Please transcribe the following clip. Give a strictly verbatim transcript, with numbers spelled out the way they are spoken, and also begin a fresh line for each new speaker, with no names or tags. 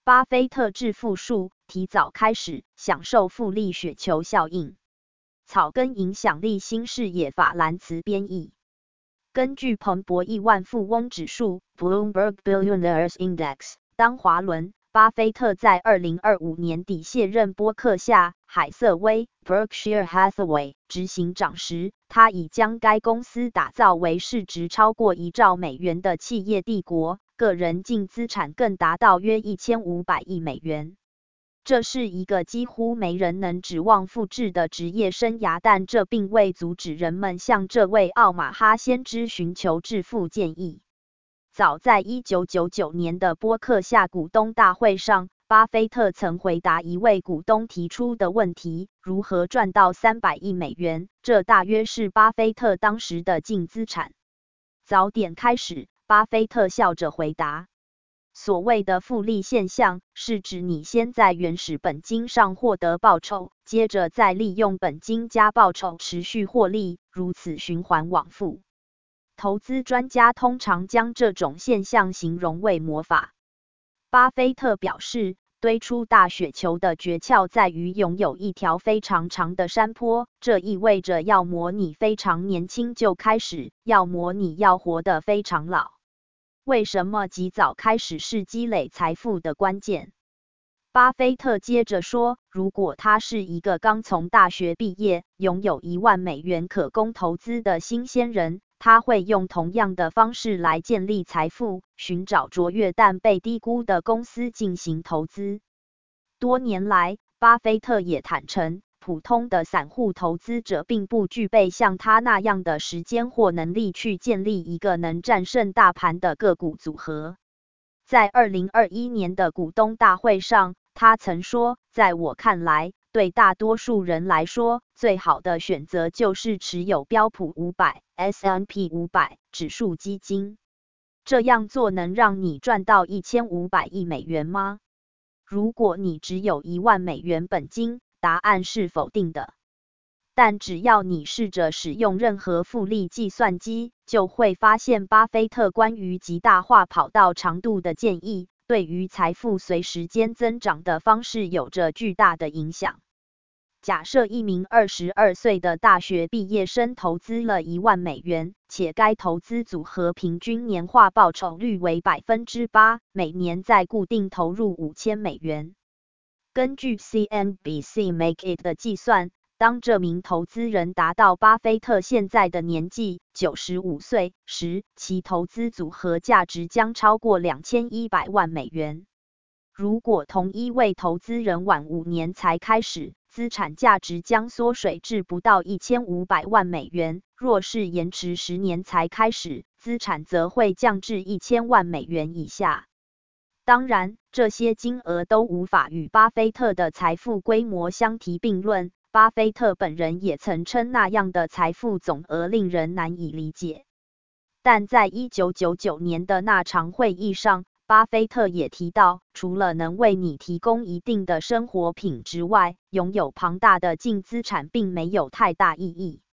巴菲特致富术，提早开始享受复利雪球效应。草根影响力新视野法兰茨编译。根据彭博亿万富翁指数 （Bloomberg Billionaires Index），当华伦·巴菲特在二零二五年底卸任波克夏·海瑟威 （Berkshire Hathaway） 执行长时，他已将该公司打造为市值超过一兆美元的企业帝国。个人净资产更达到约一千五百亿美元。这是一个几乎没人能指望复制的职业生涯，但这并未阻止人们向这位奥马哈先知寻求致富建议。早在一九九九年的波克夏股东大会上，巴菲特曾回答一位股东提出的问题：如何赚到三百亿美元？这大约是巴菲特当时的净资产。早点开始。巴菲特笑着回答：所谓的复利现象，是指你先在原始本金上获得报酬，接着再利用本金加报酬持续获利，如此循环往复。投资专家通常将这种现象形容为魔法。巴菲特表示，堆出大雪球的诀窍在于拥有一条非常长的山坡，这意味着要么你非常年轻就开始，要么你要活得非常老。为什么及早开始是积累财富的关键？巴菲特接着说，如果他是一个刚从大学毕业、拥有一万美元可供投资的新鲜人，他会用同样的方式来建立财富，寻找卓越但被低估的公司进行投资。多年来，巴菲特也坦诚，普通的散户投资者并不具备像他那样的时间或能力去建立一个能战胜大盘的个股组合。在二零二一年的股东大会上，他曾说，在我看来，对大多数人来说，最好的选择就是持有标普五百 S and P 五百 指数基金。这样做能让你赚到一千五百亿美元吗？如果你只有一万美元本金，答案是否定的。但只要你试着使用任何复利计算机，就会发现巴菲特关于极大化跑道长度的建议，对于财富随时间增长的方式有着巨大的影响。假设一名二十二岁的大学毕业生投资了一万美元，且该投资组合平均年化报酬率为 百分之八， 每年再固定投入五千美元。根据 C N B C Make It 的计算，当这名投资人达到巴菲特现在的年纪九十五岁时，其投资组合价值将超过两千一百万美元。如果同一位投资人晚五年才开始，资产价值将缩水至不到一千五百万美元；若是延迟十年才开始，资产则会降至一千万美元以下。当然，这些金额都无法与巴菲特的财富规模相提并论。巴菲特本人也曾称那样的财富总额令人难以理解。但在一九九九年的那场会议上，巴菲特也提到，除了能为你提供一定的生活品质外，拥有庞大的净资产并没有太大意义。